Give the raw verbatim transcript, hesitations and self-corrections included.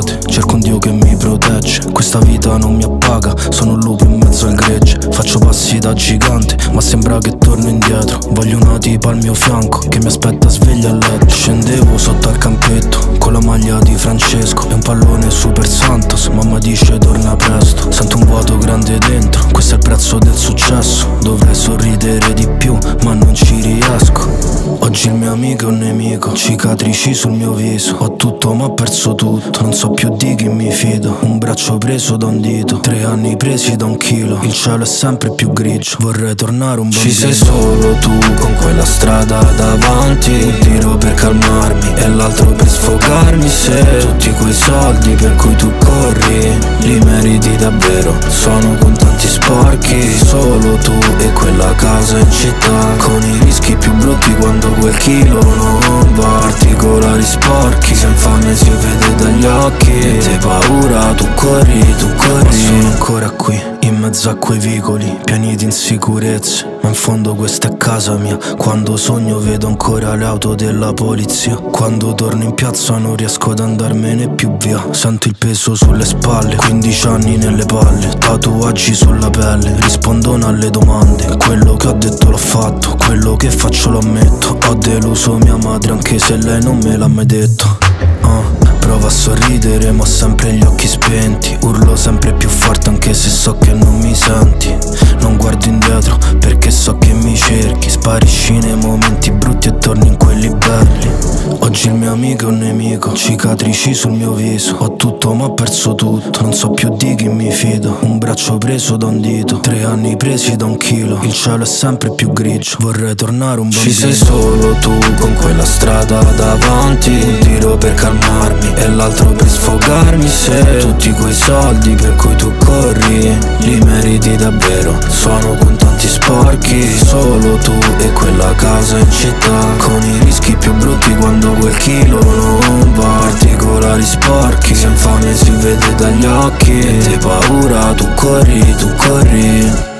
notte, cerco un Dio che mi protegge. Questa vita non mi appaga, sono un lupo in mezzo al gregge. Faccio passi da gigante, ma sembra che torno indietro. Voglio una tipa al mio fianco, che mi aspetta sveglia a letto. Scendevo sotto al campetto, con la maglia di Francesco e un pallone Super Santos. Mamma dice torna presto, sento un vuoto grande dentro. Questo è il prezzo del successo, dovrei sorridere di più, ma non ci riesco. Oggi il mio amico è un nemico, cicatrici sul mio viso. Ho tutto ma ho perso tutto, non so più di chi mi fido. Un braccio preso da un dito, tre anni presi da un chilo. Il cielo è sempre più grigio, vorrei tornare un bambino. Ci sei solo tu con quella strada davanti, un tiro per calmarmi e l'altro per sfogarmi. Se tutti quei soldi per cui tu corri li meriti davvero, sono con tanti sporchi. Solo tu e quella casa in città, con i rischi più brutti quando quel chilo non va. Particolari sporchi, se infame si vede dagli occhi. E te paura, tu corri, tu corri. Ma sono ancora qui, in mezzo a quei vicoli pieni di insicurezze. Ma in fondo questa è casa mia, quando sogno vedo ancora le auto della polizia. Quando torno in piazza non riesco ad andarmene più via. Sento il peso sulle spalle, quindici anni nelle palle, tatuaggi sulla pelle, rispondono alle domande. Quello che ho detto l'ho fatto, quello che faccio lo ammetto. Ho deluso mia madre anche se lei non me l'ha mai detto. uh. Provo a sorridere ma ho sempre gli occhi spenti. Urlo sempre più forte anche se so che non mi senti. Non guardo indietro perché so che mi cerchi. Sparisci nei momenti brutti e torni in quelli belli. Oggi il mio amico è un nemico, cicatrici sul mio viso. Ho tutto ma ho perso tutto, non so più di chi mi fido. Un braccio preso da un dito, tre anni presi da un chilo. Il cielo è sempre più grigio, vorrei tornare un bambino. Ci sei solo tu con quella strada davanti, un tiro per calmarmi e l'altro per sfogarmi. Se tutti quei soldi per cui tu corri li meriti davvero, sono con tanti sporchi. Solo tu e quella casa in città, con i rischi più brutti quando quel chilo non va. Particolari sporchi, se infame si vede dagli occhi. E te paura, tu corri, tu corri.